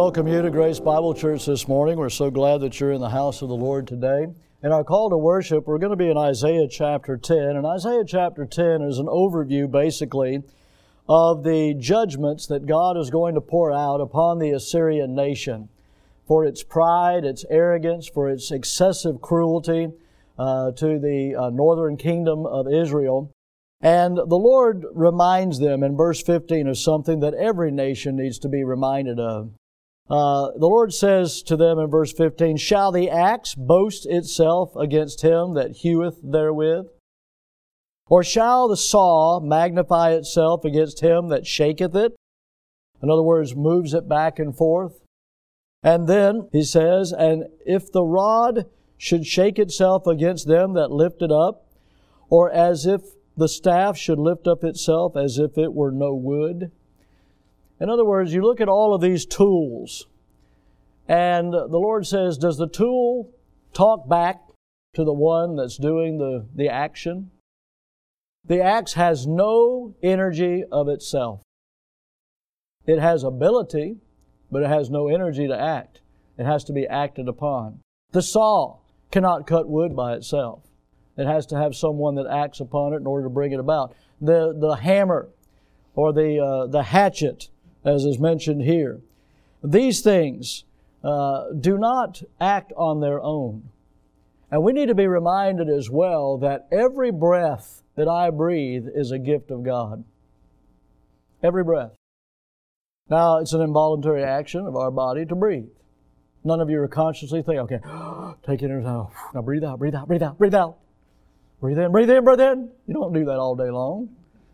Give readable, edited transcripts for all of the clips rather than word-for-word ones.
welcome you to Grace Bible Church this morning. We're so glad that you're in the house of the Lord today. In our call to worship, we're going to be in Isaiah chapter 10. And Isaiah chapter 10 is an overview, basically, of the judgments that God is going to pour out upon the Assyrian nation for its pride, its arrogance, for its excessive cruelty to the northern kingdom of Israel. And the Lord reminds them in verse 15 of something that every nation needs to be reminded of. The Lord says to them in verse 15, "Shall the axe boast itself against him that heweth therewith? Or shall the saw magnify itself against him that shaketh it?" In other words, moves it back and forth. And then he says, "And if the rod should shake itself against them that lift it up, or as if the staff should lift up itself as if it were no wood." In other words, you look at all of these tools, and the Lord says, does the tool talk back to the one that's doing the action? The axe has no energy of itself. It has ability, but it has no energy to act. It has to be acted upon. The saw cannot cut wood by itself. It has to have someone that acts upon it in order to bring it about. The hammer or the hatchet, as is mentioned here, these things do not act on their own. And we need to be reminded as well that every breath that I breathe is a gift of God. Every breath. Now, it's an involuntary action of our body to breathe. None of you are consciously thinking, okay, take it in, now breathe out, breathe out, breathe out, breathe out. Breathe in, breathe in, breathe in. You don't do that all day long.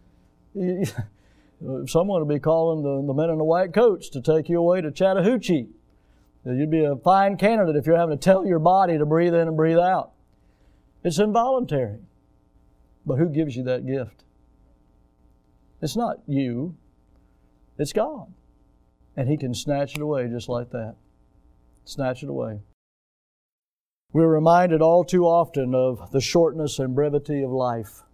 Someone will be calling the men in the white coats to take you away to Chattahoochee. You'd be a fine candidate if you're having to tell your body to breathe in and breathe out. It's involuntary. But who gives you that gift? It's not you. It's God. And He can snatch it away just like that. Snatch it away. We're reminded all too often of the shortness and brevity of life,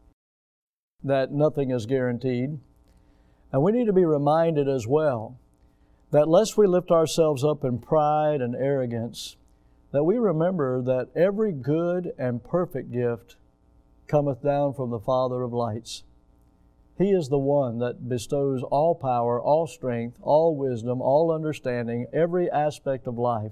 that nothing is guaranteed. And we need to be reminded as well that lest we lift ourselves up in pride and arrogance, that we remember that every good and perfect gift cometh down from the Father of lights. He is the one that bestows all power, all strength, all wisdom, all understanding, every aspect of life.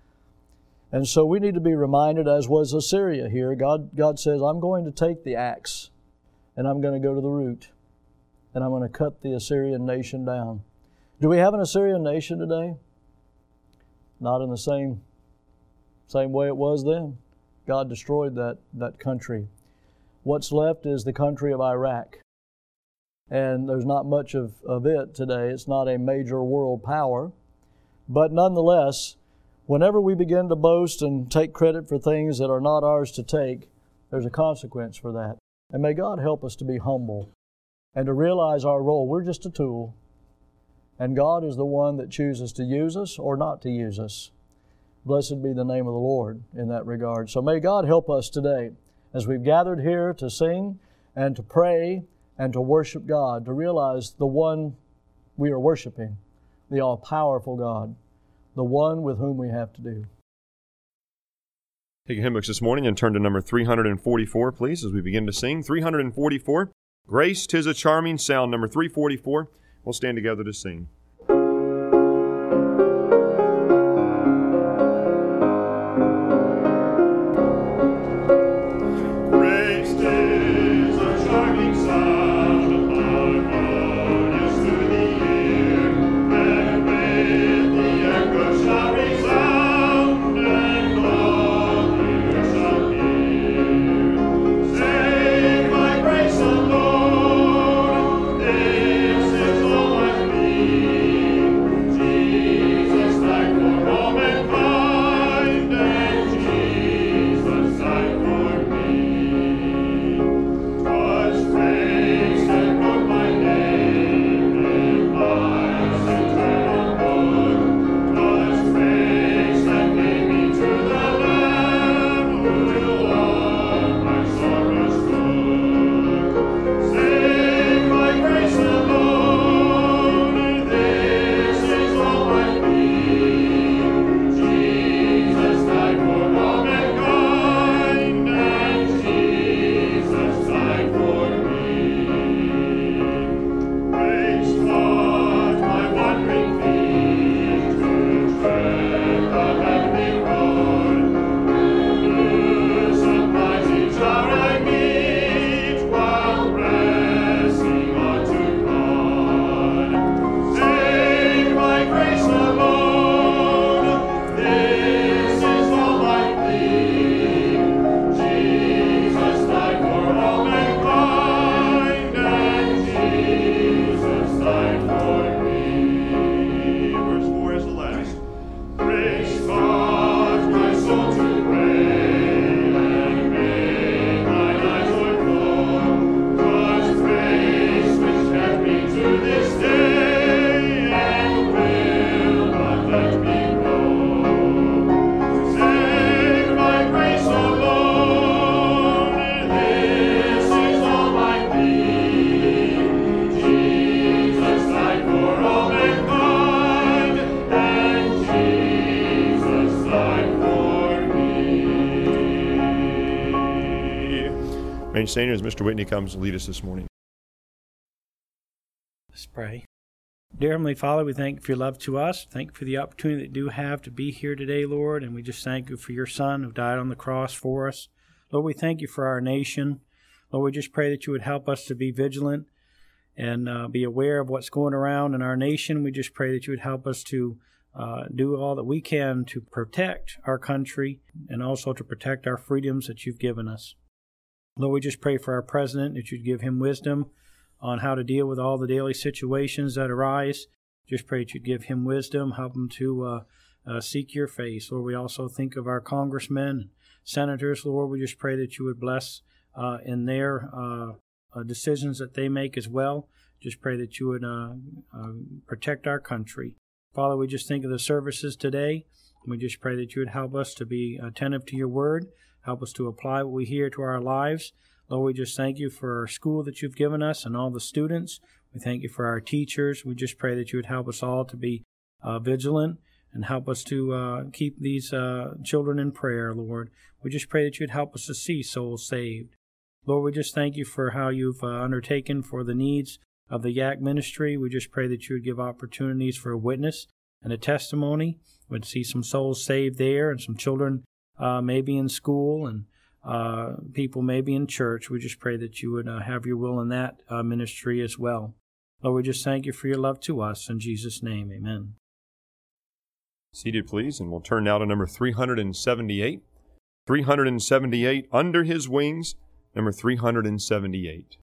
And so we need to be reminded, as was Assyria here, God says, I'm going to take the axe and I'm going to go to the root and I'm going to cut the Assyrian nation down. Do we have an Assyrian nation today? Not in the same way it was then. God destroyed that country. What's left is the country of Iraq. And there's not much of it today. It's not a major world power. But nonetheless, whenever we begin to boast and take credit for things that are not ours to take, there's a consequence for that. And may God help us to be humble and to realize our role. We're just a tool. And God is the one that chooses to use us or not to use us. Blessed be the name of the Lord in that regard. So may God help us today as we've gathered here to sing and to pray and to worship God, to realize the one we are worshiping, the all-powerful God, the one with whom we have to do. Take your hymn books this morning and turn to number 344, please, as we begin to sing. 344, Grace, 'Tis a Charming Sound, number 344. We'll stand together to sing. This is all I need. Remain standing as Mr. Whitney comes to lead us this morning. Let's pray. Dear Heavenly Father, we thank you for your love to us. Thank you for the opportunity that we do have to be here today, Lord, and we just thank you for your Son who died on the cross for us. Lord, we thank you for our nation. Lord, we just pray that you would help us to be vigilant and be aware of what's going around in our nation. We just pray that you would help us to do all that we can to protect our country and also to protect our freedoms that you've given us. Lord, we just pray for our president, that you'd give him wisdom on how to deal with all the daily situations that arise. Just pray that you'd give him wisdom, help him to seek your face. Lord, we also think of our congressmen, senators. Lord, we just pray that you would bless in their decisions that they make as well. Just pray that you would protect our country. Father, we just think of the services today. We just pray that you would help us to be attentive to your word, help us to apply what we hear to our lives. Lord, we just thank you for our school that you've given us and all the students. We thank you for our teachers. We just pray that you would help us all to be vigilant and help us to keep these children in prayer, Lord. We just pray that you'd help us to see souls saved. Lord, we just thank you for how you've undertaken for the needs of the YAC ministry. We just pray that you would give opportunities for a witness and a testimony. We'd see some souls saved there and some children maybe in school and people maybe in church. We just pray that you would have your will in that ministry as well. Lord, we just thank you for your love to us. In Jesus' name, amen. Seated, please, and we'll turn now to number 378. 378, Under His Wings, number 378.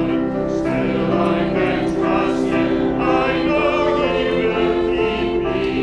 Still I can trust Him, I know He will keep me.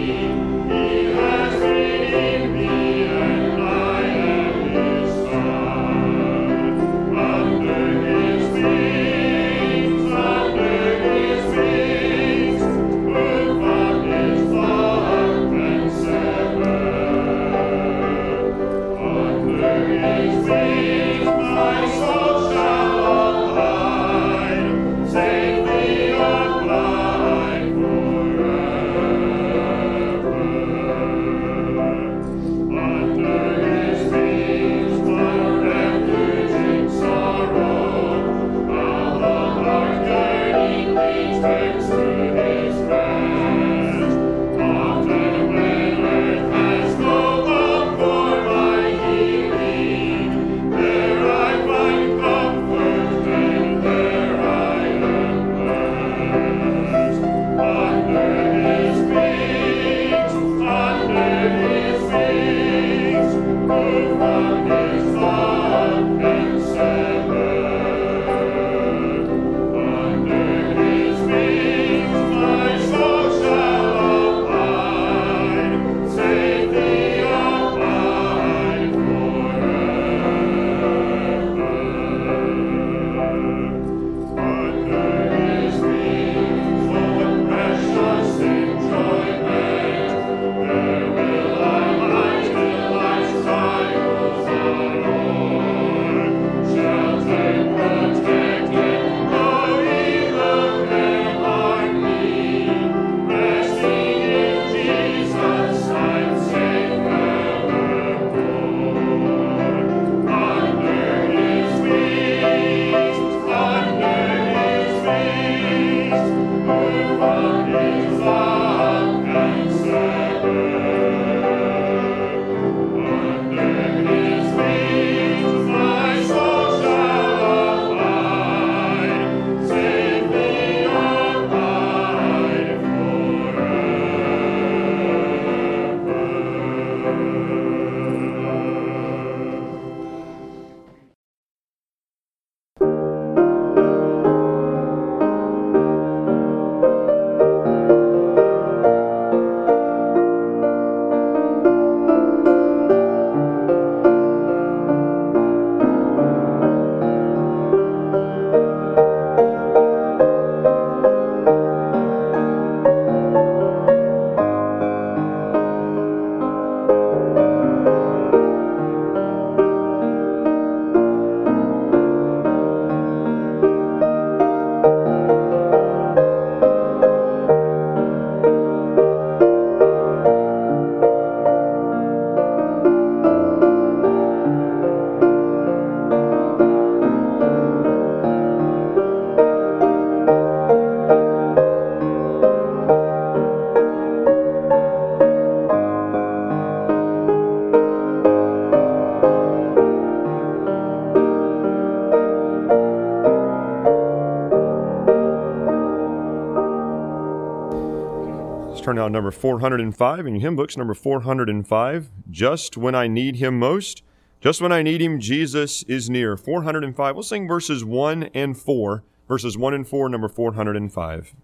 Let's turn now to number 405 in your hymn books, number 405. Just when I need Him most, just when I need Him, Jesus is near. 405. We'll sing verses 1 and 4. Verses 1 and 4, number 405.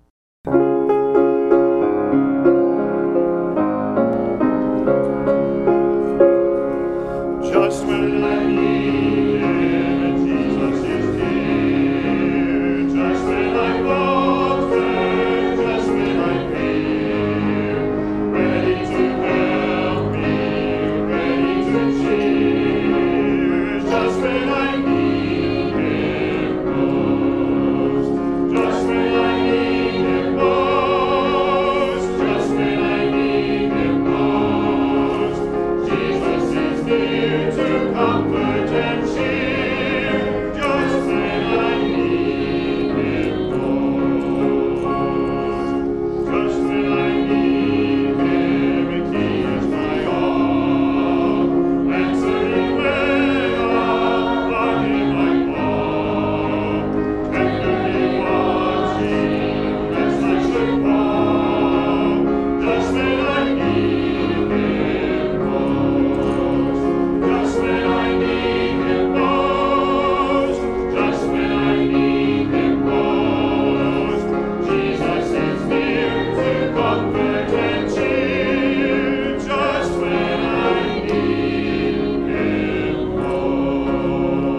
Just when I need Him, Jesus is near. Just when I falter, just when I fear, ready to help me, ready to cheer. Just when I need Him most. Just when I need Him most. Just when I need Him most. Jesus is near to comfort and cheer, just when I need Him most. Just when I need Him, He is my all, answering when on Him I fall, tenderly watching lest I should fall, just when I need Him most. Just when I need Him most, just when I need Him most, Jesus is near to comfort and cheer, just when I need Him most.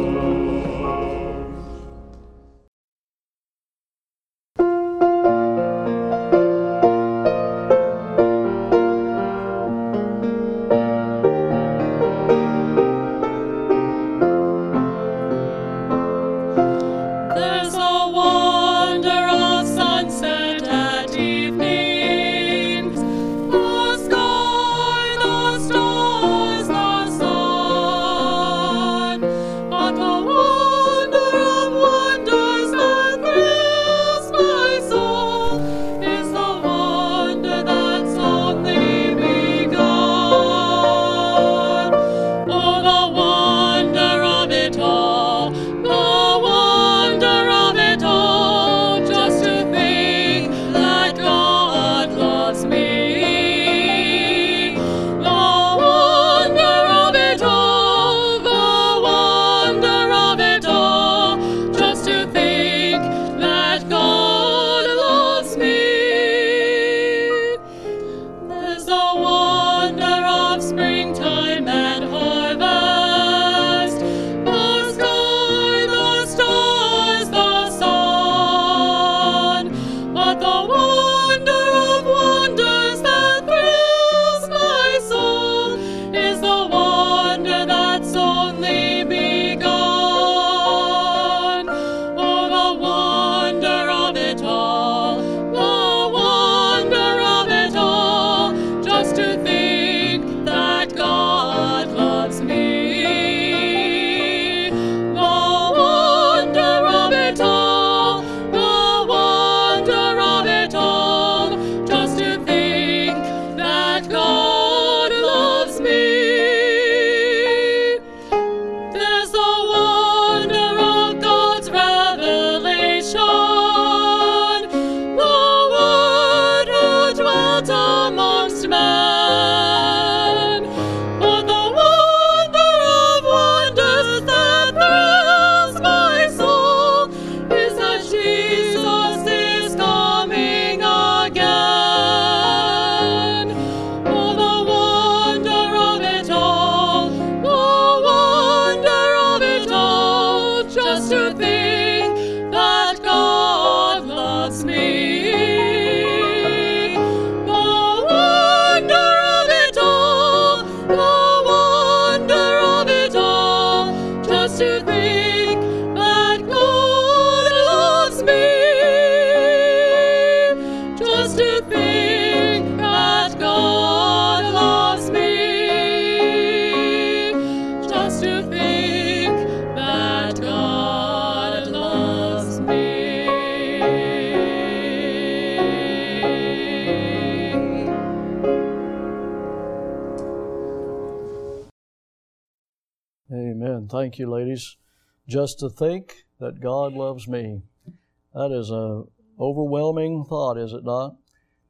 There's a wonder of sunset at evening, the sky, the stars, the sun. But the wonder of wonders that thrills my soul is the wonder that's only begun. Oh, the wonder of it all, the wonder of it all, just to think that God loves me. The wonder of it all, the wonder of it all, just to think that God loves me. There's the wonder of springtime and harvest, the sky, the stars, the sun. But the wonder of wonders that thrills my soul is the wonder that's only begun. Oh, the wonder of it all, the wonder of it all, just to think that God loves me. The wonder of it all, the wonder of it all, just to think that God loves me. There's the wonder of God's revelation, the Word who dwelt amongst men. But the wonder of wonders that thrills my soul is that Jesus is coming again. Oh, the wonder of it all, the wonder of it all, just to think that God loves me. The wonder of it all, the wonder of it all, just to think that God loves me. Just to think that God loves me. Just to think that God loves me. Amen. Thank you, ladies. Just to think that God loves me. That is a overwhelming thought, is it not?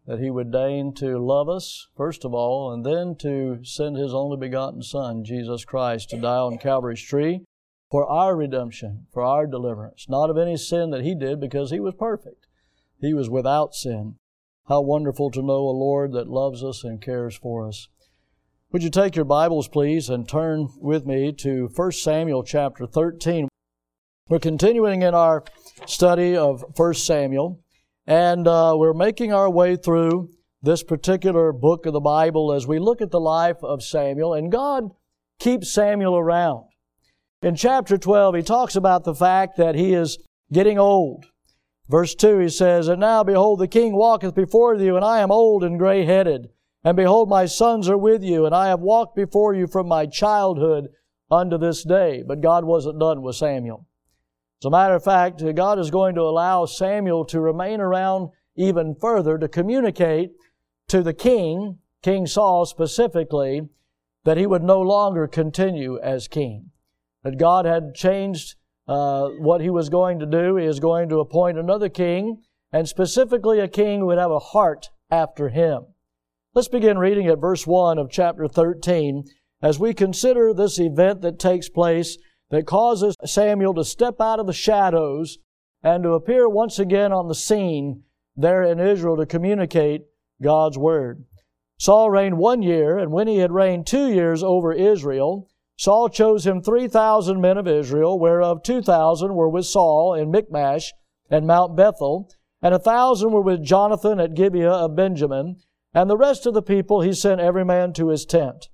that He would deign to love us, first of all, and then to send His only begotten Son, Jesus Christ, to die on Calvary's tree for our redemption, for our deliverance, not of any sin that He did, because He was perfect. He was without sin. How wonderful to know a Lord that loves us and cares for us. Would you take your Bibles, please, and turn with me to 1 Samuel chapter 13. We're continuing in our study of 1 Samuel. And we're making our way through this particular book of the Bible as we look at the life of Samuel. And God keeps Samuel around. In chapter 12, He talks about the fact that he is getting old. Verse 2, He says, "And now, behold, the king walketh before you, and I am old and gray-headed. And behold, my sons are with you, and I have walked before you from my childhood unto this day." But God wasn't done with Samuel. As a matter of fact, God is going to allow Samuel to remain around even further to communicate to the king, King Saul specifically, that he would no longer continue as king. That God had changed what He was going to do. He is going to appoint another king, and specifically a king who would have a heart after him. Let's begin reading at verse 1 of chapter 13 as we consider this event that takes place that causes Samuel to step out of the shadows and to appear once again on the scene there in Israel to communicate God's Word. Saul reigned 1 year, and when he had reigned 2 years over Israel, Saul chose him 3,000 men of Israel, whereof 2,000 were with Saul in Michmash and Mount Bethel, and 1,000 were with Jonathan at Gibeah of Benjamin, and the rest of the people he sent every man to his tent.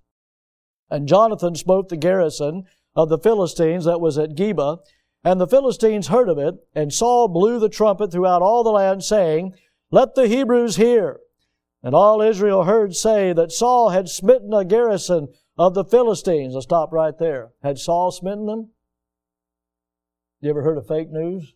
And Jonathan smote the garrison of the Philistines that was at Geba, and the Philistines heard of it, and Saul blew the trumpet throughout all the land, saying, "Let the Hebrews hear." And all Israel heard say that Saul had smitten a garrison of the Philistines. I'll stop right there. Had Saul smitten them? You ever heard of fake news?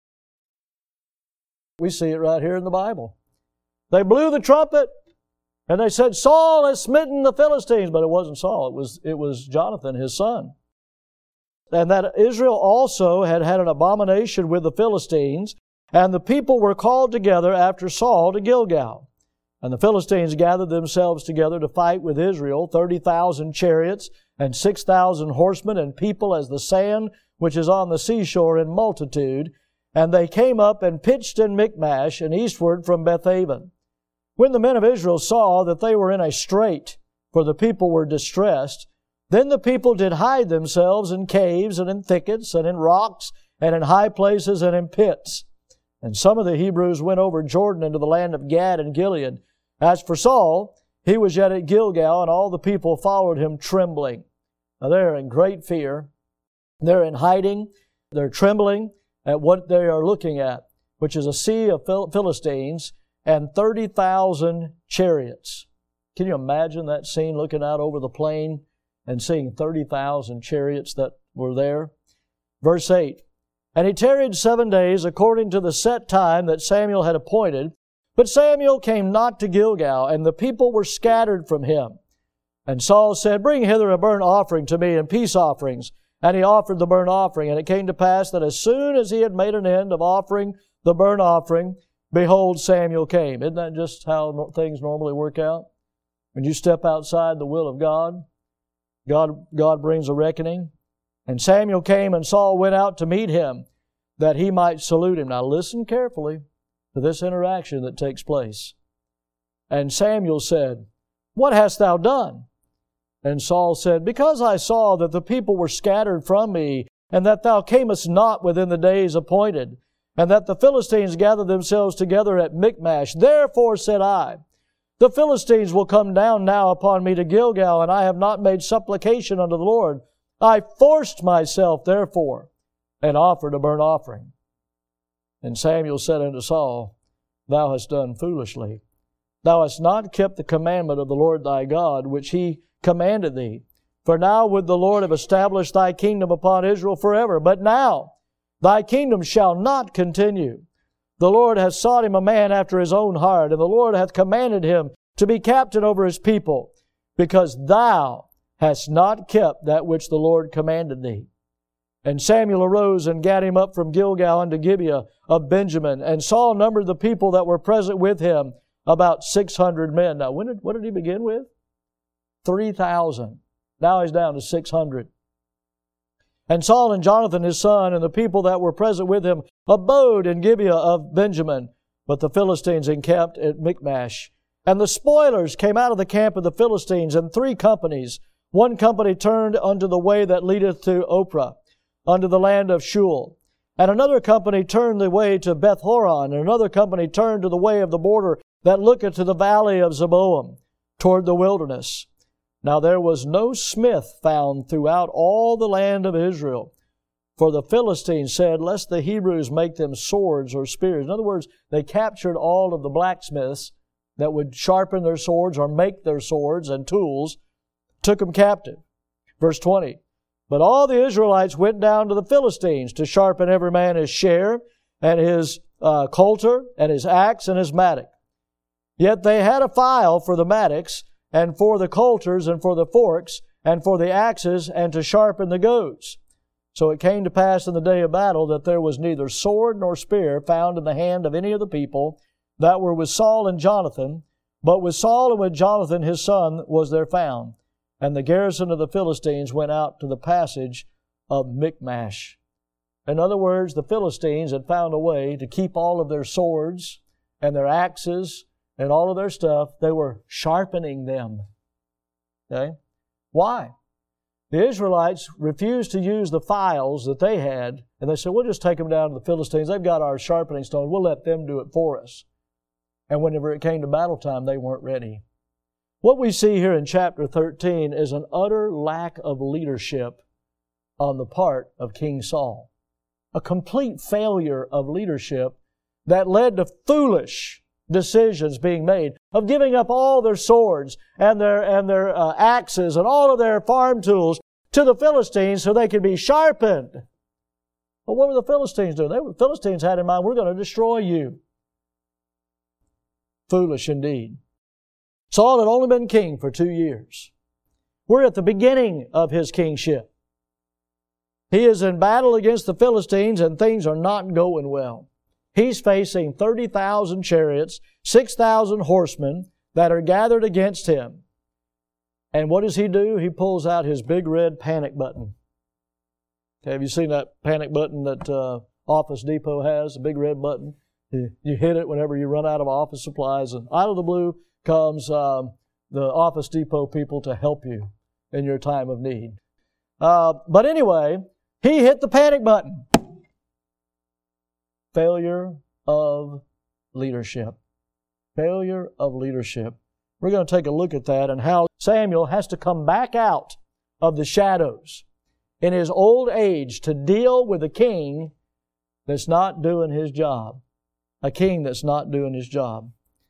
We see it right here in the Bible. They blew the trumpet, and they said, "Saul has smitten the Philistines." But it wasn't Saul. It was Jonathan, his son. And that Israel also had an abomination with the Philistines, and the people were called together after Saul to Gilgal. And the Philistines gathered themselves together to fight with Israel, 30,000 chariots, and 6,000 horsemen, and people as the sand which is on the seashore in multitude. And they came up and pitched in Michmash, and eastward from Bethaven. When the men of Israel saw that they were in a strait, for the people were distressed, then the people did hide themselves in caves and in thickets and in rocks and in high places and in pits. And some of the Hebrews went over Jordan into the land of Gad and Gilead. As for Saul, he was yet at Gilgal, and all the people followed him trembling. Now they're in great fear. They're in hiding. They're trembling at what they are looking at, which is a sea of Philistines and 30,000 chariots. Can you imagine that scene, looking out over the plain and seeing 30,000 chariots that were there? Verse 8, "And he tarried 7 days according to the set time that Samuel had appointed. But Samuel came not to Gilgal, and the people were scattered from him. And Saul said, Bring hither a burnt offering to me and peace offerings. And he offered the burnt offering. And it came to pass that as soon as he had made an end of offering the burnt offering, behold, Samuel came." Isn't that just how things normally work out? When you step outside the will of God, God brings a reckoning. "And Samuel came, and Saul went out to meet him, that he might salute him." Now listen carefully to this interaction that takes place. "And Samuel said, What hast thou done? And Saul said, Because I saw that the people were scattered from me, and that thou camest not within the days appointed, and that the Philistines gathered themselves together at Michmash. Therefore said I, The Philistines will come down now upon me to Gilgal, and I have not made supplication unto the Lord. I forced myself, therefore, and offered a burnt offering. And Samuel said unto Saul, Thou hast done foolishly. Thou hast not kept the commandment of the Lord thy God, which He commanded thee. For now would the Lord have established thy kingdom upon Israel forever. But now thy kingdom shall not continue. The Lord hath sought him a man after his own heart, and the Lord hath commanded him to be captain over his people, because thou hast not kept that which the Lord commanded thee. And Samuel arose and gat him up from Gilgal unto Gibeah of Benjamin. And Saul numbered the people that were present with him, about 600 men. Now, what did he begin with? 3,000. Now he's down to 600. And Saul and Jonathan his son and the people that were present with him abode in Gibeah of Benjamin, but the Philistines encamped at Michmash. And the spoilers came out of the camp of the Philistines in 3 companies. One company turned unto the way that leadeth to Ophrah, unto the land of Shual. And another company turned the way to Beth-horon, and another company turned to the way of the border that looketh to the valley of Zeboim, toward the wilderness. Now there was no smith found throughout all the land of Israel. For the Philistines said, lest the Hebrews make them swords or spears. In other words, they captured all of the blacksmiths that would sharpen their swords or make their swords and tools, took them captive. Verse 20, but all the Israelites went down to the Philistines to sharpen every man his share and his coulter and his axe and his mattock. Yet they had a file for the mattocks and for the coulters and for the forks and for the axes and to sharpen the goads. So it came to pass in the day of battle that there was neither sword nor spear found in the hand of any of the people that were with Saul and Jonathan, but with Saul and with Jonathan his son was there found. And the garrison of the Philistines went out to the passage of Michmash. In other words, the Philistines had found a way to keep all of their swords and their axes and all of their stuff. They were sharpening them. Okay? Why? The Israelites refused to use the files that they had, and they said, we'll just take them down to the Philistines. They've got our sharpening stone. We'll let them do it for us. And whenever it came to battle time, they weren't ready. What we see here in chapter 13 is an utter lack of leadership on the part of King Saul. A complete failure of leadership that led to foolish decisions being made, of giving up all their swords and their axes and all of their farm tools to the Philistines so they could be sharpened. But what were the Philistines doing? The Philistines had in mind, we're going to destroy you. Foolish indeed. Saul had only been king for 2 years. We're at the beginning of his kingship. He is in battle against the Philistines and things are not going well. He's facing 30,000 chariots, 6,000 horsemen that are gathered against him. And what does he do? He pulls out his big red panic button. Okay, have you seen that panic button that Office Depot has, a big red button? You hit it whenever you run out of office supplies, and out of the blue comes the Office Depot people to help you in your time of need. But anyway, he hit the panic button. Failure of leadership. Failure of leadership. We're going to take a look at that and how Samuel has to come back out of the shadows in his old age to deal with a king that's not doing his job. A king that's not doing his job.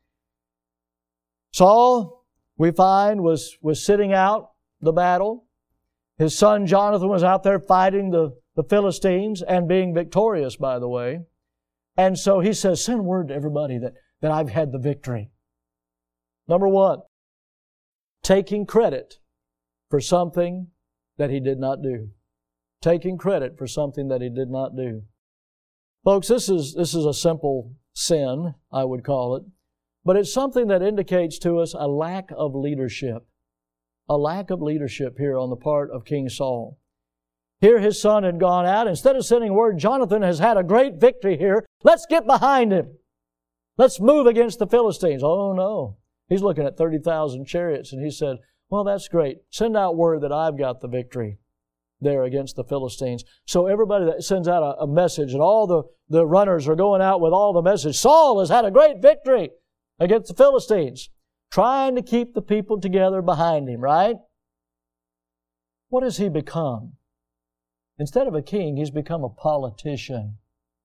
Saul, we find, was sitting out the battle. His son Jonathan was out there fighting the Philistines and being victorious, by the way. And so he says, send word to everybody that I've had the victory. Number one, taking credit for something that he did not do. Taking credit for something that he did not do. Folks, this is a simple sin, I would call it, but it's something that indicates to us a lack of leadership. A lack of leadership here on the part of King Saul. Here his son had gone out. Instead of sending word, Jonathan has had a great victory here. Let's get behind him. Let's move against the Philistines. Oh no. He's looking at 30,000 chariots and he said, well, that's great. Send out word that I've got the victory there against the Philistines. So everybody that sends out a message, and all the runners are going out with all the message. Saul has had a great victory against the Philistines. Trying to keep the people together behind him, right? What has he become? Instead of a king, he's become a politician.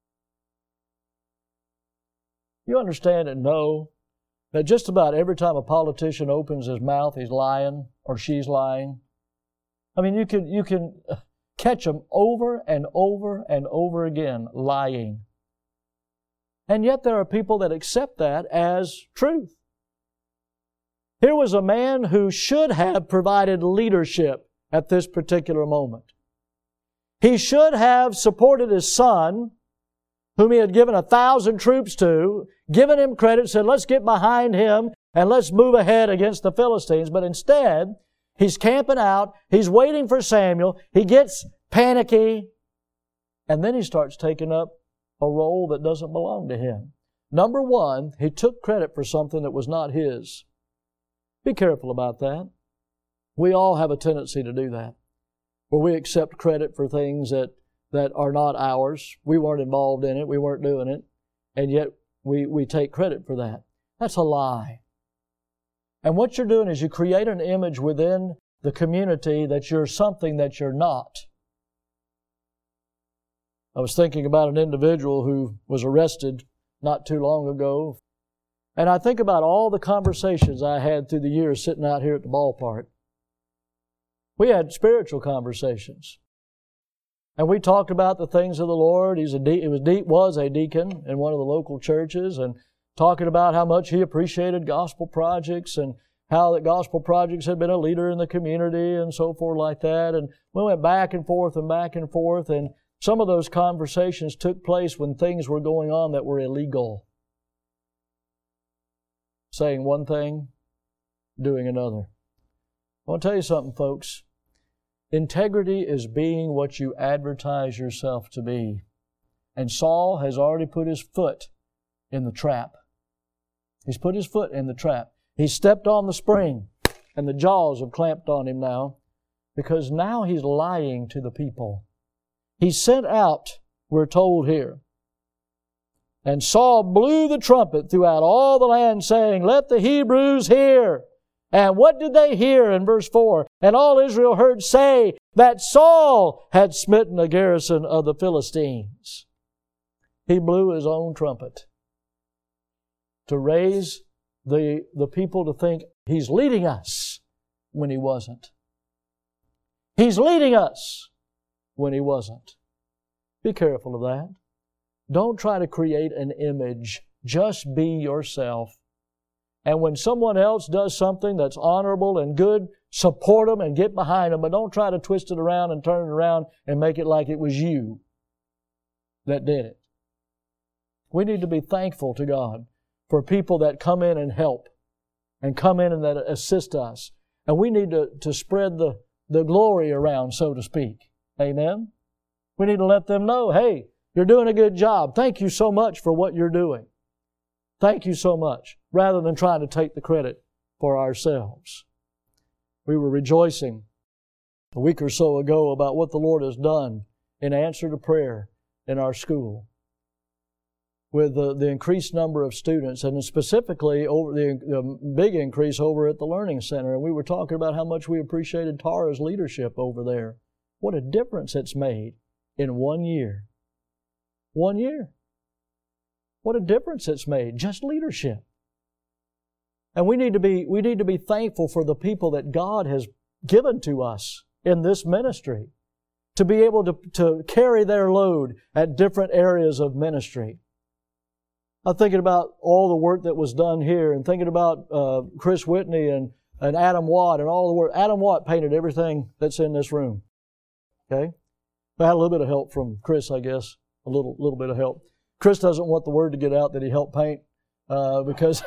You understand and know that just about every time a politician opens his mouth, he's lying or she's lying. I mean, you can catch them over and over and over again lying. And yet there are people that accept that as truth. Here was a man who should have provided leadership at this particular moment. He should have supported his son whom he had given 1,000 troops to, given him credit, said, let's get behind him and let's move ahead against the Philistines. But instead, he's camping out, he's waiting for Samuel, he gets panicky, and then he starts taking up a role that doesn't belong to him. Number one, he took credit for something that was not his. Be careful about that. We all have a tendency to do that, where we accept credit for things that are not ours. We weren't involved in it, we weren't doing it, and yet we take credit for that. That's a lie. And what you're doing is you create an image within the community that you're something that you're not. I was thinking about an individual who was arrested not too long ago, and I think about all the conversations I had through the years sitting out here at the ballpark. We had spiritual conversations, and we talked about the things of the Lord. He was a deacon in one of the local churches, and talking about how much he appreciated gospel projects and how the gospel projects had been a leader in the community and so forth like that. And we went back and forth and back and forth, and some of those conversations took place when things were going on that were illegal. Saying one thing, doing another. I want to tell you something, folks. Integrity is being what you advertise yourself to be. And Saul has already put his foot in the trap. He's put his foot in the trap. He's stepped on the spring, and the jaws have clamped on him now, because now he's lying to the people. He sent out, we're told here, and Saul blew the trumpet throughout all the land, saying, let the Hebrews hear. And what did they hear in verse 4? And all Israel heard say that Saul had smitten a garrison of the Philistines. He blew his own trumpet to raise the people to think he's leading us when he wasn't. He's leading us when he wasn't. Be careful of that. Don't try to create an image. Just be yourself. And when someone else does something that's honorable and good, support them and get behind them, but don't try to twist it around and turn it around and make it like it was you that did it. We need to be thankful to God for people that come in and help and come in and that assist us. And we need to spread the glory around, so to speak. Amen? We need to let them know, hey, you're doing a good job. Thank you so much for what you're doing. Thank you so much, rather than trying to take the credit for ourselves. We were rejoicing a week or so ago about what the Lord has done in answer to prayer in our school, with the increased number of students, and specifically over the big increase over at the Learning Center. And we were talking about how much we appreciated Tara's leadership over there. What a difference it's made in 1 year. 1 year. What a difference it's made. Just leadership. And we need to be thankful for the people that God has given to us in this ministry, to be able to carry their load at different areas of ministry. I'm thinking about all the work that was done here, and thinking about Chris Whitney and Adam Watt and all the work. Adam Watt painted everything that's in this room. Okay? I had a little bit of help from Chris, I guess. A little bit of help. Chris doesn't want the word to get out that he helped paint because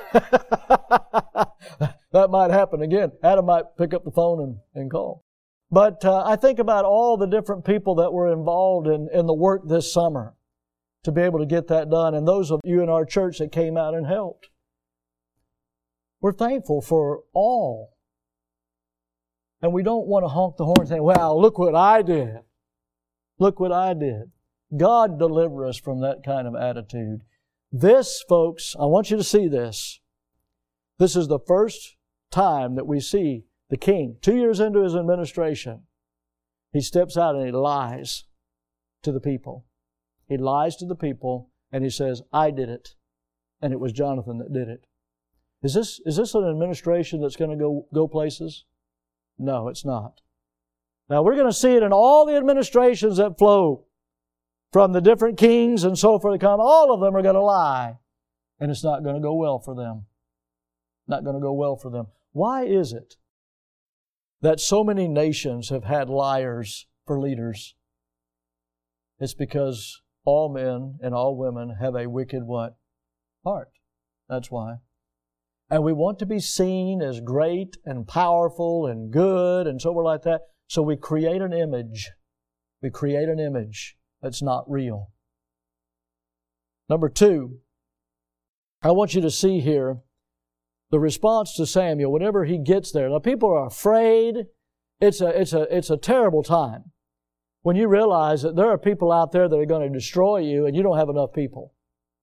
that might happen again. Adam might pick up the phone and call. But I think about all the different people that were involved in the work this summer to be able to get that done, and those of you in our church that came out and helped. We're thankful for all. And we don't want to honk the horn and say, well, look what I did. Look what I did. God deliver us from that kind of attitude. This, folks, I want you to see this. This is the first time that we see the king, 2 years into his administration, he steps out and he lies to the people. He lies to the people and he says, I did it. And it was Jonathan that did it. Is this an administration that's going to go places? No, it's not. Now, we're going to see it in all the administrations that flow from the different kings and so forth that come. All of them are going to lie. And it's not going to go well for them. Not going to go well for them. Why is it that so many nations have had liars for leaders? It's because all men and all women have a wicked what? Heart. That's why. And we want to be seen as great and powerful and good and so we're like that. So we create an image. We create an image that's not real. Number 2, I want you to see here the response to Samuel whenever he gets there. Now people are afraid. It's a terrible time when you realize that there are people out there that are going to destroy you and you don't have enough people.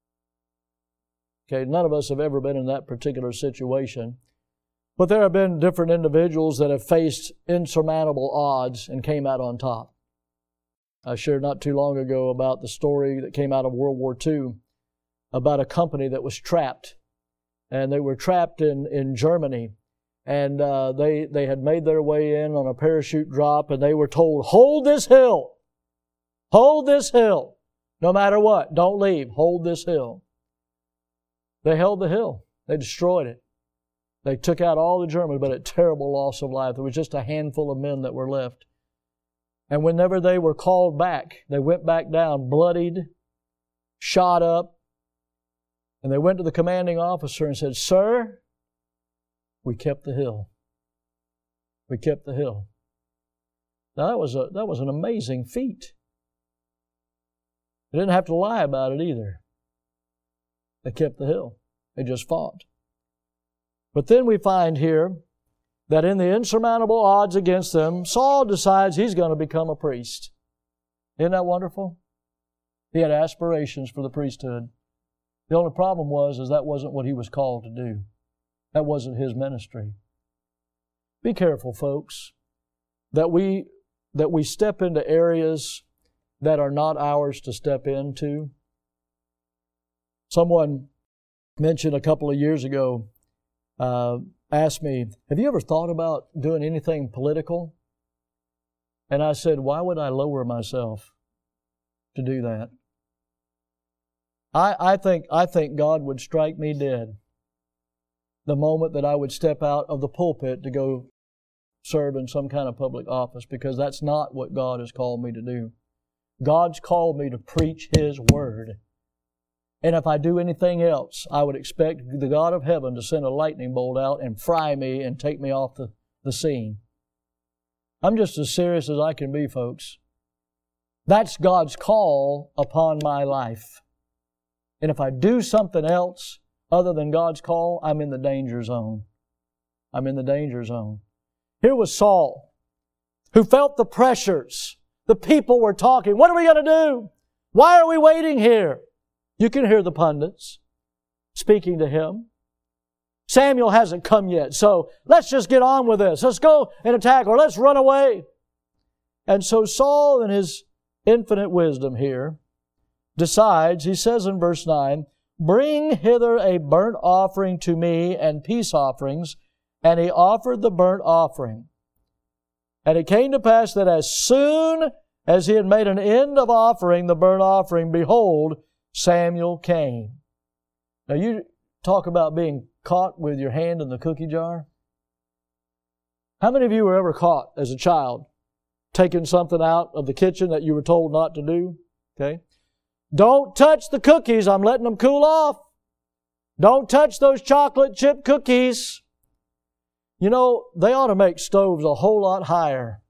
Okay, none of us have ever been in that particular situation. But there have been different individuals that have faced insurmountable odds and came out on top. I shared not too long ago about the story that came out of World War II about a company that was trapped. And they were trapped in Germany. And they had made their way in on a parachute drop and they were told, hold this hill. Hold this hill. No matter what, don't leave. Hold this hill. They held the hill. They destroyed it. They took out all the Germans, but at terrible loss of life. There was just a handful of men that were left. And whenever they were called back, they went back down, bloodied, shot up, and they went to the commanding officer and said, Sir, we kept the hill. We kept the hill. Now that was an amazing feat. They didn't have to lie about it either. They kept the hill. They just fought. But then we find here that in the insurmountable odds against them, Saul decides he's going to become a priest. Isn't that wonderful? He had aspirations for the priesthood. The only problem was that wasn't what he was called to do. That wasn't his ministry. Be careful, folks, that we step into areas that are not ours to step into. Someone mentioned a couple of years ago, asked me, have you ever thought about doing anything political? And I said, why would I lower myself to do that? I think God would strike me dead the moment that I would step out of the pulpit to go serve in some kind of public office, because that's not what God has called me to do. God's called me to preach His Word. And if I do anything else, I would expect the God of heaven to send a lightning bolt out and fry me and take me off the scene. I'm just as serious as I can be, folks. That's God's call upon my life. And if I do something else other than God's call, I'm in the danger zone. I'm in the danger zone. Here was Saul, who felt the pressures. The people were talking, what are we going to do? Why are we waiting here? You can hear the pundits speaking to him. Samuel hasn't come yet, so let's just get on with this. Let's go and attack, or let's run away. And so Saul, in his infinite wisdom here, decides, he says in verse 9, bring hither a burnt offering to me and peace offerings. And he offered the burnt offering. And it came to pass that as soon as he had made an end of offering the burnt offering, behold, Samuel came. Now you talk about being caught with your hand in the cookie jar. How many of you were ever caught as a child taking something out of the kitchen that you were told not to do? Okay. Don't touch the cookies. I'm letting them cool off. Don't touch those chocolate chip cookies. You know, they ought to make stoves a whole lot higher.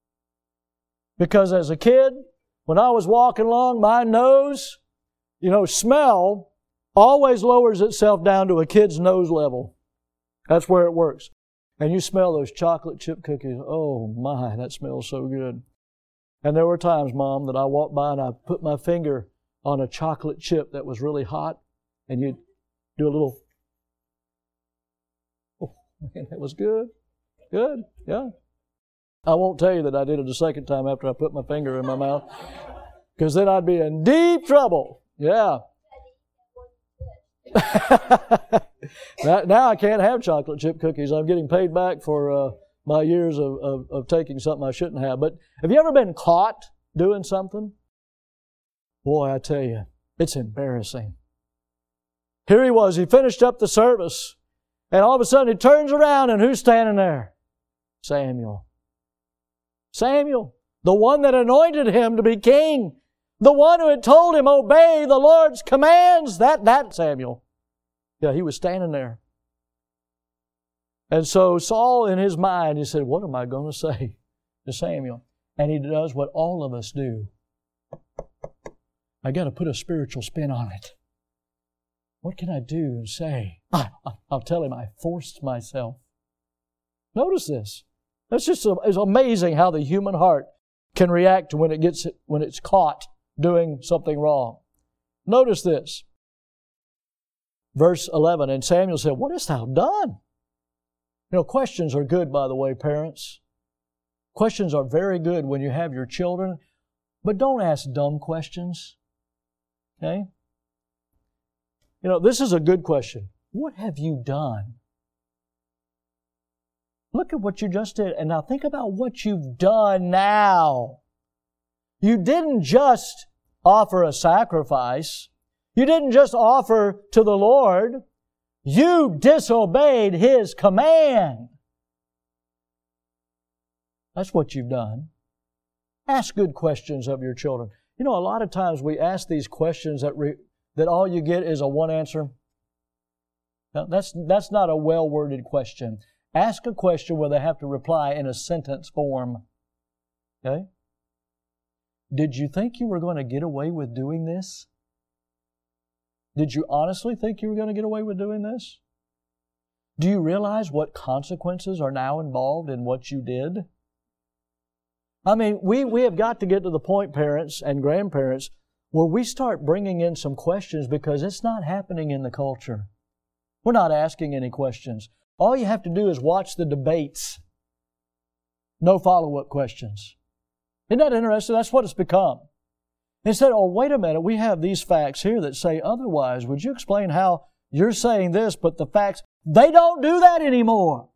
Because as a kid, when I was walking along, my nose, smell always lowers itself down to a kid's nose level. That's where it works. And you smell those chocolate chip cookies. Oh my, that smells so good. And there were times, Mom, that I walked by and I put my finger on a chocolate chip that was really hot, and you'd do a little, oh man, that was good. Good, yeah. I won't tell you that I did it a second time after I put my finger in my mouth, because then I'd be in deep trouble. Yeah. Now I can't have chocolate chip cookies. I'm getting paid back for my years of taking something I shouldn't have. But have you ever been caught doing something? Boy, I tell you, it's embarrassing. Here he was. He finished up the service. And all of a sudden he turns around, and who's standing there? Samuel. Samuel, the one that anointed him to be king. The one who had told him, obey the Lord's commands. That Samuel. Yeah, he was standing there. And so Saul, in his mind, he said, what am I going to say to Samuel? And he does what all of us do. I got to put a spiritual spin on it. What can I do and say? I'll tell him I forced myself. Notice this. It's amazing how the human heart can react when it's caught doing something wrong. Notice this. Verse 11, and Samuel said, what hast thou done? Questions are good, by the way, parents. Questions are very good when you have your children, but don't ask dumb questions. Okay? This is a good question. What have you done? Look at what you just did, and now think about what you've done now. You didn't just offer a sacrifice. You didn't just offer to the Lord. You disobeyed His command. That's what you've done. Ask good questions of your children. A lot of times we ask these questions that all you get is a one answer. Now, that's not a well-worded question. Ask a question where they have to reply in a sentence form. Okay? Did you think you were going to get away with doing this? Did you honestly think you were going to get away with doing this? Do you realize what consequences are now involved in what you did? I mean, we have got to get to the point, parents and grandparents, where we start bringing in some questions because it's not happening in the culture. We're not asking any questions. All you have to do is watch the debates. No follow-up questions. Isn't that interesting? That's what it's become. Instead, wait a minute, we have these facts here that say otherwise. Would you explain how you're saying this, but the facts, they don't do that anymore.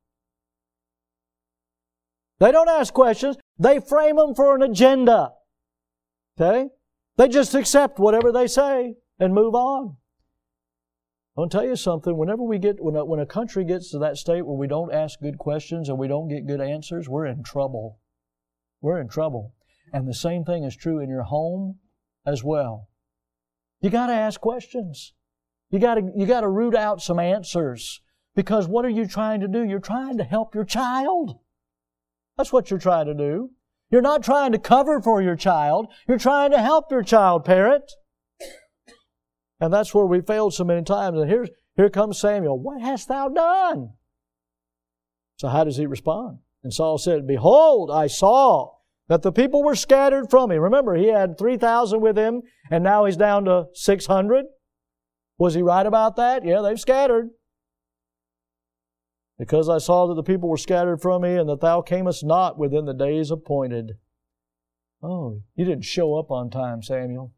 They don't ask questions. They frame them for an agenda. Okay? They just accept whatever they say and move on. I'll tell you something. Whenever when a country gets to that state where we don't ask good questions and we don't get good answers, we're in trouble. We're in trouble. And the same thing is true in your home as well. You got to ask questions. You got to root out some answers. Because what are you trying to do? You're trying to help your child. That's what you're trying to do. You're not trying to cover for your child. You're trying to help your child, parent. And that's where we failed so many times. And here comes Samuel. What hast thou done? So how does he respond? And Saul said, behold, I saw that the people were scattered from him. Remember, he had 3,000 with him, and now he's down to 600. Was he right about that? Yeah, they've scattered. Because I saw that the people were scattered from me, and that thou camest not within the days appointed. Oh, you didn't show up on time, Samuel.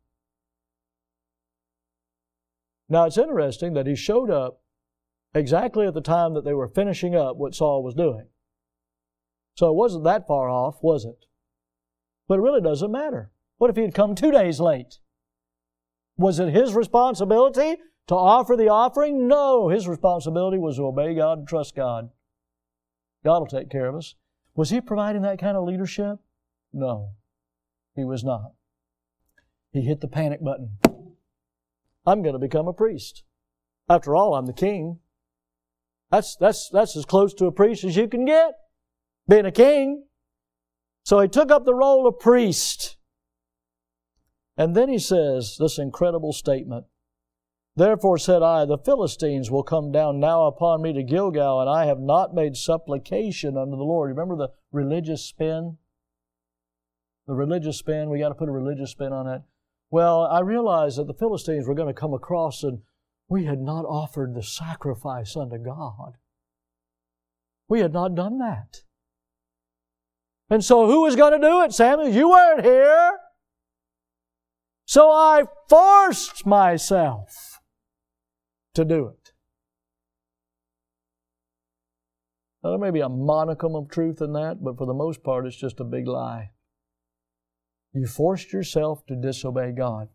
Now, it's interesting that he showed up exactly at the time that they were finishing up what Saul was doing. So it wasn't that far off, was it? But it really doesn't matter. What if he had come 2 days late? Was it his responsibility to offer the offering? No, his responsibility was to obey God and trust God. God will take care of us. Was he providing that kind of leadership? No, he was not. He hit the panic button. I'm going to become a priest. After all, I'm the king. That's as close to a priest as you can get, being a king. So he took up the role of priest. And then he says this incredible statement. Therefore said I, the Philistines will come down now upon me to Gilgal, and I have not made supplication unto the Lord. Remember the religious spin? The religious spin, we got to put a religious spin on it. Well, I realized that the Philistines were going to come across and we had not offered the sacrifice unto God. We had not done that. And so who was going to do it, Samuel? You weren't here. So I forced myself to do it. Now, there may be a modicum of truth in that, but for the most part, it's just a big lie. You forced yourself to disobey God.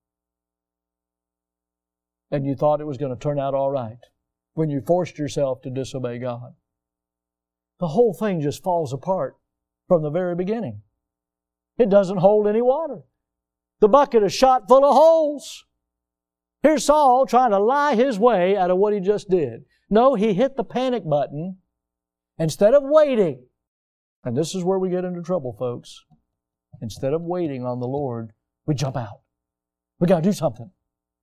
And you thought it was going to turn out all right when you forced yourself to disobey God. The whole thing just falls apart from the very beginning. It doesn't hold any water. The bucket is shot full of holes. Here's Saul trying to lie his way out of what he just did. No, he hit the panic button instead of waiting. And this is where we get into trouble, folks. Instead of waiting on the Lord, we jump out. We got to do something.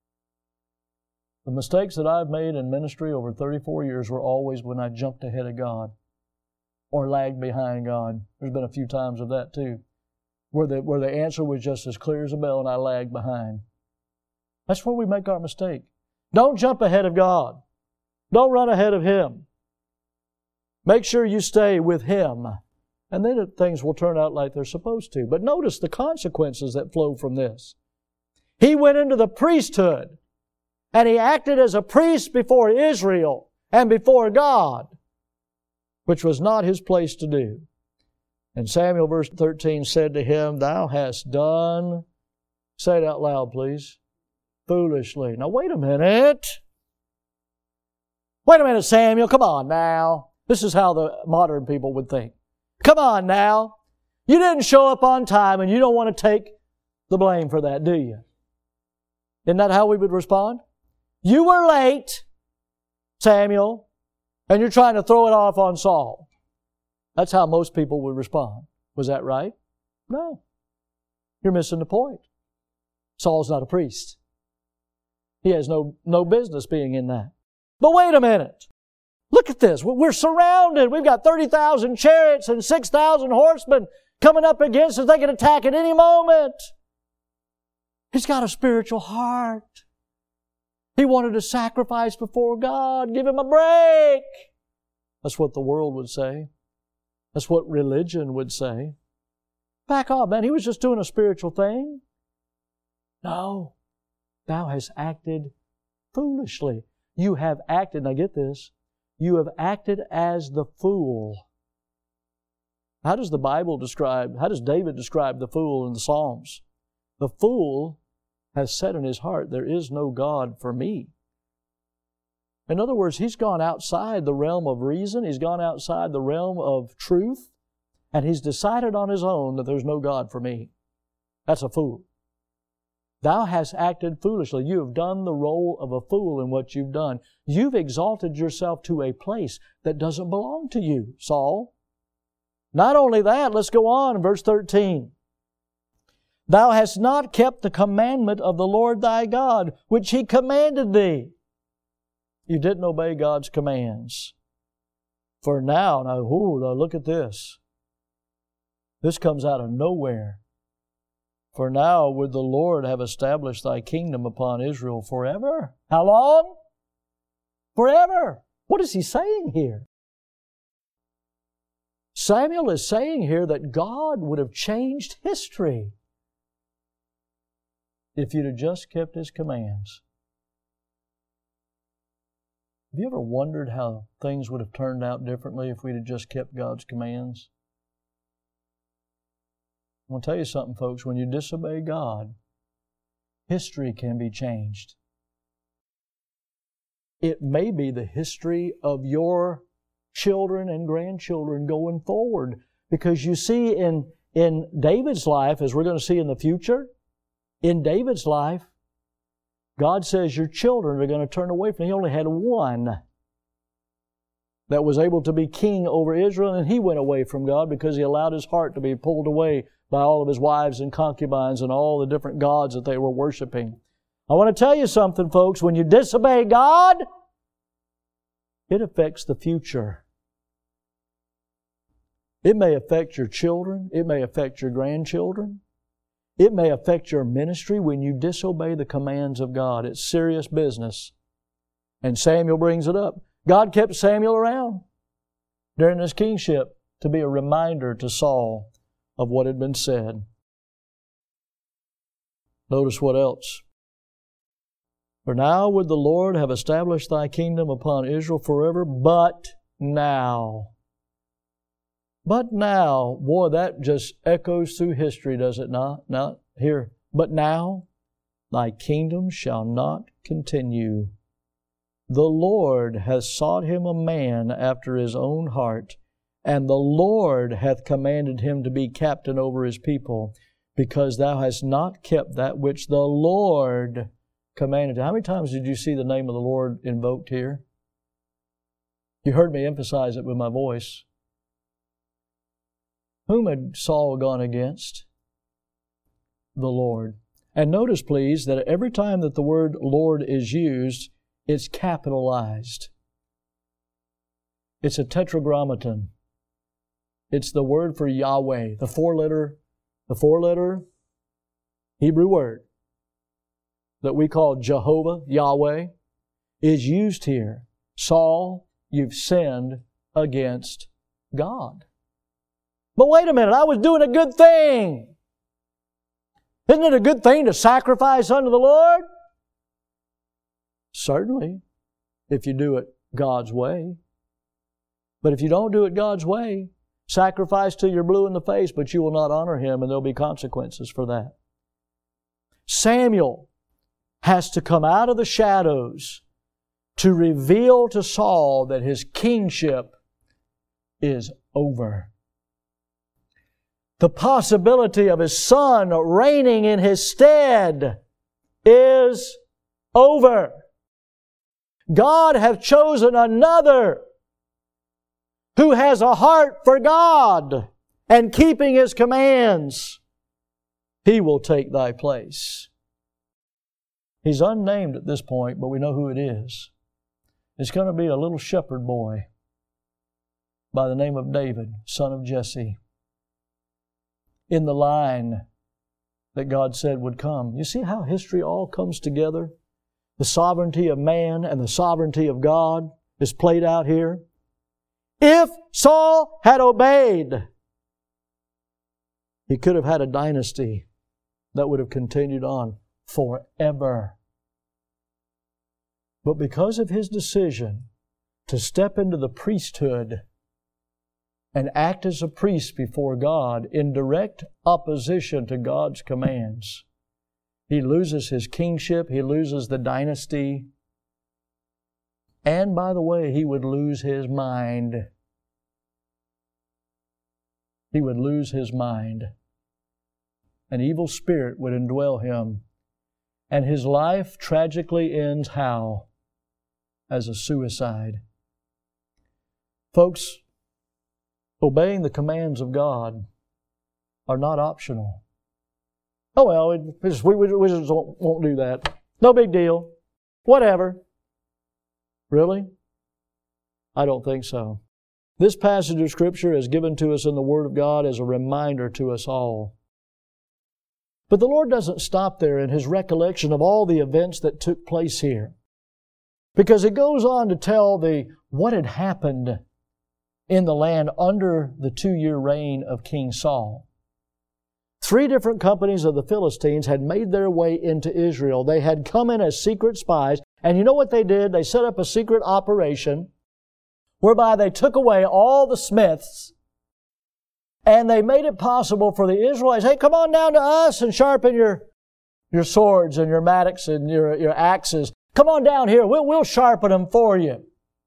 The mistakes that I've made in ministry over 34 years were always when I jumped ahead of God or lagged behind God. There's been a few times of that too, where the answer was just as clear as a bell and I lagged behind. That's where we make our mistake. Don't jump ahead of God. Don't run ahead of Him. Make sure you stay with Him. And then things will turn out like they're supposed to. But notice the consequences that flow from this. He went into the priesthood, and he acted as a priest before Israel and before God, which was not his place to do. And Samuel, verse 13, said to him, Thou hast done, say it out loud, please, foolishly. Now, wait a minute. Wait a minute, Samuel, come on now. This is how the modern people would think. Come on now. You didn't show up on time and you don't want to take the blame for that, do you? Isn't that how we would respond? You were late, Samuel, and you're trying to throw it off on Saul. That's how most people would respond. Was that right? No. You're missing the point. Saul's not a priest. He has no business being in that. But wait a minute. Look at this. We're surrounded. We've got 30,000 chariots and 6,000 horsemen coming up against us. They can attack at any moment. He's got a spiritual heart. He wanted to sacrifice before God. Give him a break. That's what the world would say. That's what religion would say. Back off, man. He was just doing a spiritual thing. No. Thou hast acted foolishly. You have acted, now get this, you have acted as the fool. How does David describe the fool in the Psalms? The fool has said in his heart, there is no God for me. In other words, he's gone outside the realm of reason, he's gone outside the realm of truth, and he's decided on his own that there's no God for me. That's a fool. Thou hast acted foolishly. You have done the role of a fool in what you've done. You've exalted yourself to a place that doesn't belong to you, Saul. Not only that, let's go on in verse 13. Thou hast not kept the commandment of the Lord thy God, which He commanded thee. You didn't obey God's commands. For now look at this. This comes out of nowhere. For now would the Lord have established thy kingdom upon Israel forever. How long? Forever. What is he saying here? Samuel is saying here that God would have changed history if you'd have just kept His commands. Have you ever wondered how things would have turned out differently if we'd have just kept God's commands? I'm going to tell you something, folks. When you disobey God, history can be changed. It may be the history of your children and grandchildren going forward. Because you see in David's life, as we're going to see in the future, in David's life, God says your children are going to turn away from Him. He only had one that was able to be king over Israel, and he went away from God because he allowed his heart to be pulled away by all of his wives and concubines and all the different gods that they were worshiping. I want to tell you something, folks. When you disobey God, it affects the future. It may affect your children. It may affect your grandchildren. It may affect your ministry when you disobey the commands of God. It's serious business. And Samuel brings it up. God kept Samuel around during his kingship to be a reminder to Saul of what had been said. Notice what else. For now would the Lord have established thy kingdom upon Israel forever, but now. But now. Boy, that just echoes through history, does it not? Not here. But now thy kingdom shall not continue. The Lord hath sought him a man after his own heart, and the Lord hath commanded him to be captain over his people, because thou hast not kept that which the Lord commanded. How many times did you see the name of the Lord invoked here? You heard me emphasize it with my voice. Whom had Saul gone against? The Lord. And notice, please, that every time that the word Lord is used, it's capitalized. It's a tetragrammaton. It's the word for Yahweh, the four-letter Hebrew word that we call Jehovah, Yahweh, is used here. Saul, you've sinned against God. But wait a minute, I was doing a good thing. Isn't it a good thing to sacrifice unto the Lord? Certainly, if you do it God's way. But if you don't do it God's way, sacrifice till you're blue in the face, but you will not honor Him, and there'll be consequences for that. Samuel has to come out of the shadows to reveal to Saul that his kingship is over. The possibility of his son reigning in his stead is over. God hath chosen another who has a heart for God and keeping His commands. He will take thy place. He's unnamed at this point, but we know who it is. It's going to be a little shepherd boy by the name of David, son of Jesse, in the line that God said would come. You see how history all comes together? The sovereignty of man and the sovereignty of God is played out here. If Saul had obeyed, he could have had a dynasty that would have continued on forever. But because of his decision to step into the priesthood and act as a priest before God in direct opposition to God's commands, he loses his kingship, he loses the dynasty, and by the way, he would lose his mind. He would lose his mind. An evil spirit would indwell him. And his life tragically ends how? As a suicide. Folks, obeying the commands of God are not optional. Oh well, we just won't do that. No big deal. Whatever. Really? I don't think so. This passage of Scripture is given to us in the Word of God as a reminder to us all. But the Lord doesn't stop there in His recollection of all the events that took place here. Because it goes on to tell what had happened in the land under the 2-year reign of King Saul. 3 different companies of the Philistines had made their way into Israel. They had come in as secret spies. And you know what they did? They set up a secret operation whereby they took away all the smiths and they made it possible for the Israelites, hey, come on down to us and sharpen your swords and your mattocks and your axes. Come on down here. We'll sharpen them for you.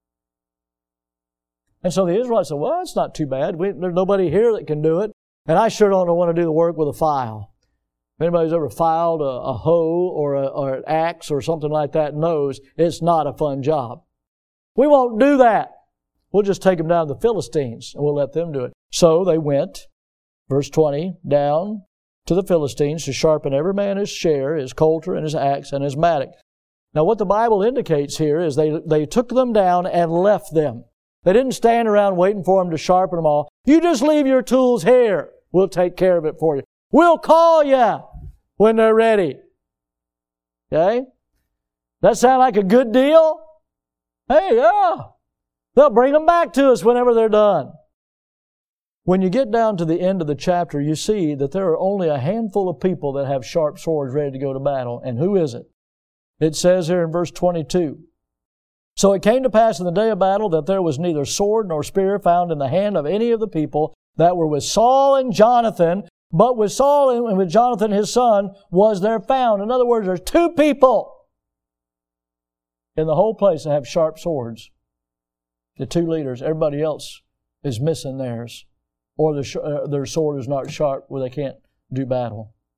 And so the Israelites said, well, it's not too bad. There's nobody here that can do it. And I sure don't want to do the work with a file. If anybody's ever filed a hoe or an axe or something like that knows it's not a fun job. We won't do that. We'll just take them down to the Philistines and we'll let them do it. So they went, verse 20, down to the Philistines to sharpen every man his share, his coulter and his axe and his mattock. Now what the Bible indicates here is they took them down and left them. They didn't stand around waiting for them to sharpen them all. You just leave your tools here. We'll take care of it for you. We'll call you when they're ready. Okay? That sound like a good deal? Hey, yeah. They'll bring them back to us whenever they're done. When you get down to the end of the chapter, you see that there are only a handful of people that have sharp swords ready to go to battle. And who is it? It says here in verse 22, so it came to pass in the day of battle that there was neither sword nor spear found in the hand of any of the people that were with Saul and Jonathan, but with Saul and with Jonathan his son was there found. In other words, there's 2 people in the whole place that have sharp swords. The 2 leaders, everybody else is missing theirs. Or their sword is not sharp where they can't do battle.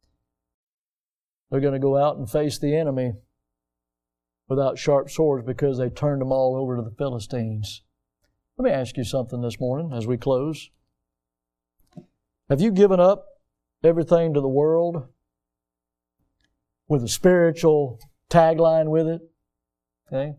They're going to go out and face the enemy without sharp swords because they turned them all over to the Philistines. Let me ask you something this morning as we close. Have you given up everything to the world with a spiritual tagline with it? Okay?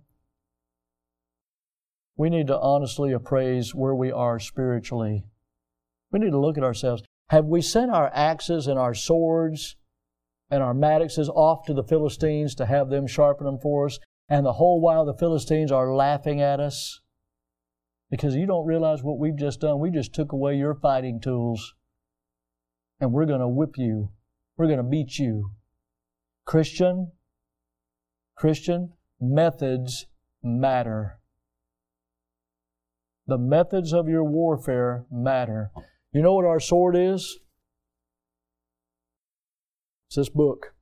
We need to honestly appraise where we are spiritually. We need to look at ourselves. Have we sent our axes and our swords and our mattocks off to the Philistines to have them sharpen them for us, and the whole while the Philistines are laughing at us? Because you don't realize what we've just done. We just took away your fighting tools, and we're going to whip you. We're going to beat you. Christian, methods matter. The methods of your warfare matter. You know what our sword is? It's this book.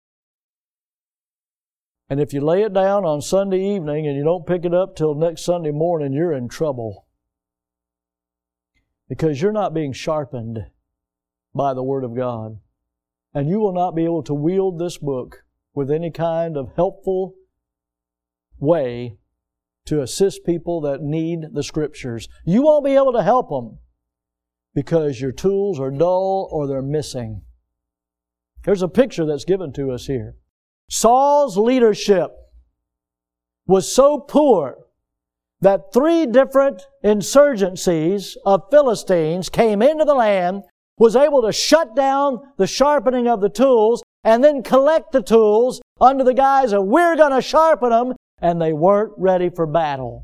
And if you lay it down on Sunday evening and you don't pick it up till next Sunday morning, you're in trouble. Because you're not being sharpened by the Word of God. And you will not be able to wield this book with any kind of helpful way to assist people that need the Scriptures. You won't be able to help them because your tools are dull or they're missing. There's a picture that's given to us here. Saul's leadership was so poor that 3 different insurgencies of Philistines came into the land, was able to shut down the sharpening of the tools, and then collect the tools under the guise of, we're going to sharpen them, and they weren't ready for battle.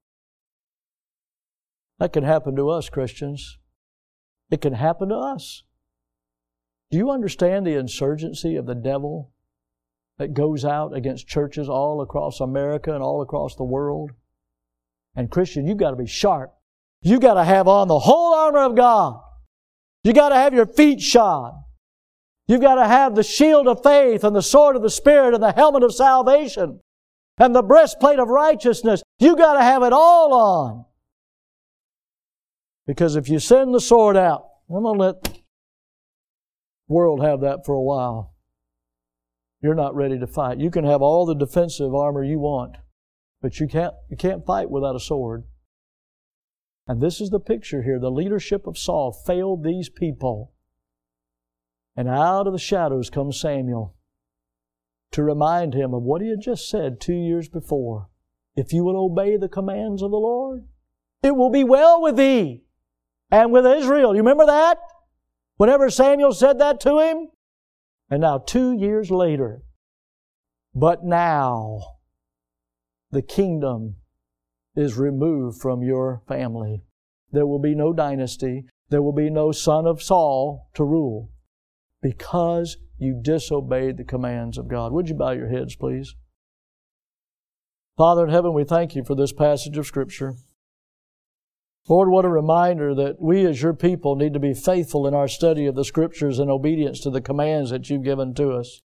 That can happen to us, Christians. It can happen to us. Do you understand the insurgency of the devil that goes out against churches all across America and all across the world? And Christian, you've got to be sharp. You've got to have on the whole armor of God. You've got to have your feet shod. You've got to have the shield of faith and the sword of the Spirit and the helmet of salvation and the breastplate of righteousness. You've got to have it all on. Because if you send the sword out, I'm going to let the world have that for a while. You're not ready to fight. You can have all the defensive armor you want, but you can't fight without a sword. And this is the picture here. The leadership of Saul failed these people. And out of the shadows comes Samuel to remind him of what he had just said 2 years before. If you will obey the commands of the Lord, it will be well with thee and with Israel. You remember that? Whenever Samuel said that to him? And now 2 years later, but now the kingdom is removed from your family. There will be no dynasty. There will be no son of Saul to rule because you disobeyed the commands of God. Would you bow your heads, please? Father in heaven, we thank you for this passage of Scripture. Lord, what a reminder that we as your people need to be faithful in our study of the Scriptures and obedience to the commands that you've given to us.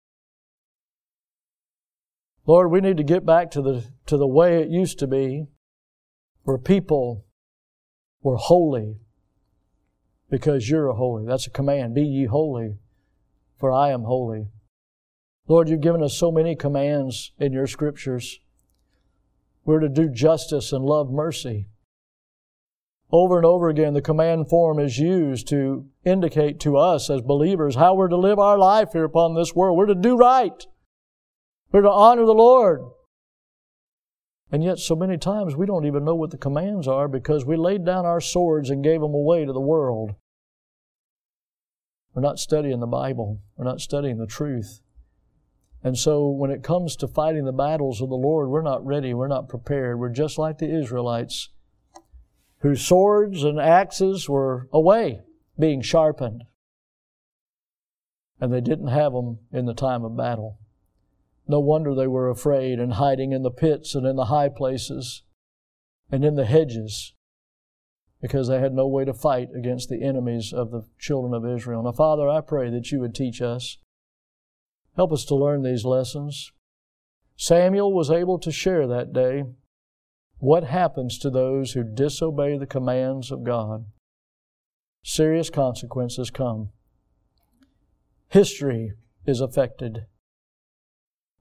Lord, we need to get back to the way it used to be, where people were holy because you're holy. That's a command. Be ye holy, for I am holy. Lord, you've given us so many commands in your Scriptures. We're to do justice and love mercy. Over and over again, the command form is used to indicate to us as believers how we're to live our life here upon this world. We're to do right. We're to honor the Lord. And yet so many times we don't even know what the commands are because we laid down our swords and gave them away to the world. We're not studying the Bible. We're not studying the truth. And so when it comes to fighting the battles of the Lord, we're not ready. We're not prepared. We're just like the Israelites, whose swords and axes were away, being sharpened. And they didn't have them in the time of battle. No wonder they were afraid and hiding in the pits and in the high places and in the hedges, because they had no way to fight against the enemies of the children of Israel. Now, Father, I pray that you would teach us. Help us to learn these lessons. Samuel was able to share that day what happens to those who disobey the commands of God. Serious consequences come. History is affected.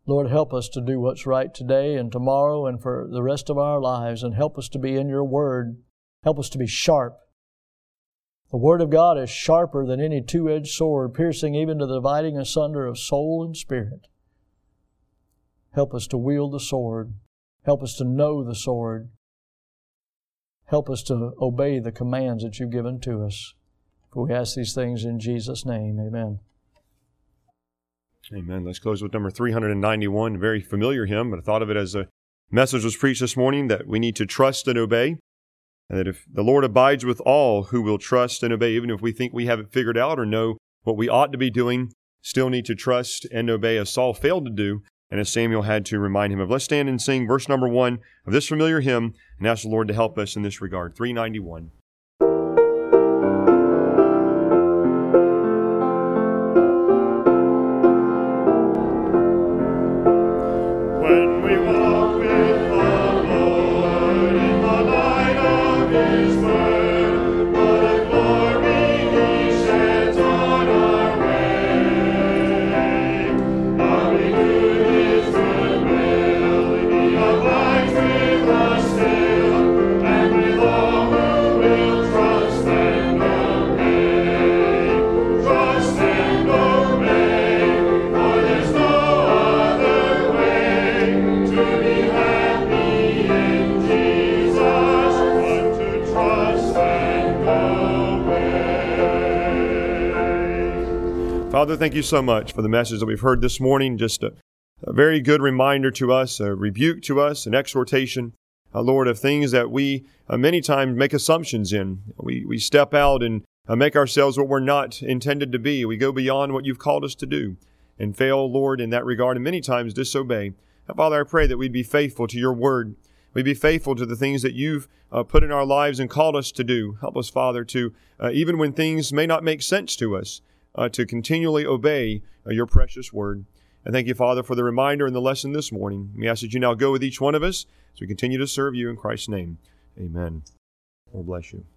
Lord, help us to do what's right today and tomorrow and for the rest of our lives, and help us to be in your Word. Help us to be sharp. The Word of God is sharper than any two-edged sword, piercing even to the dividing asunder of soul and spirit. Help us to wield the sword. Help us to know the sword. Help us to obey the commands that you've given to us. For we ask these things in Jesus' name. Amen. Amen. Let's close with number 391, a very familiar hymn, but I thought of it as a message was preached this morning, that we need to trust and obey, and that if the Lord abides with all who will trust and obey, even if we think we have it figured out or know what we ought to be doing, still need to trust and obey, as Saul failed to do, and as Samuel had to remind him of. Let's stand and sing verse number 1 of this familiar hymn and ask the Lord to help us in this regard. 391. When we walk with the Lord in the light of His word, what a glory He sheds on our way. How we do His good will, He abides with us still, and with all who will trust and obey. Trust and obey, for there's no other way to be happy in Jesus, but to trust and obey. Father, thank you so much for the message that we've heard this morning. Just a very good reminder to us, a rebuke to us, an exhortation, Lord, of things that we many times make assumptions in. We step out and make ourselves what we're not intended to be. We go beyond what you've called us to do and fail, Lord, in that regard, and many times disobey. Father, I pray that we'd be faithful to your word. We'd be faithful to the things that you've put in our lives and called us to do. Help us, Father, to, even when things may not make sense to us, to continually obey your precious word. And thank you, Father, for the reminder and the lesson this morning. We ask that you now go with each one of us as we continue to serve you in Christ's name. Amen. Lord bless you.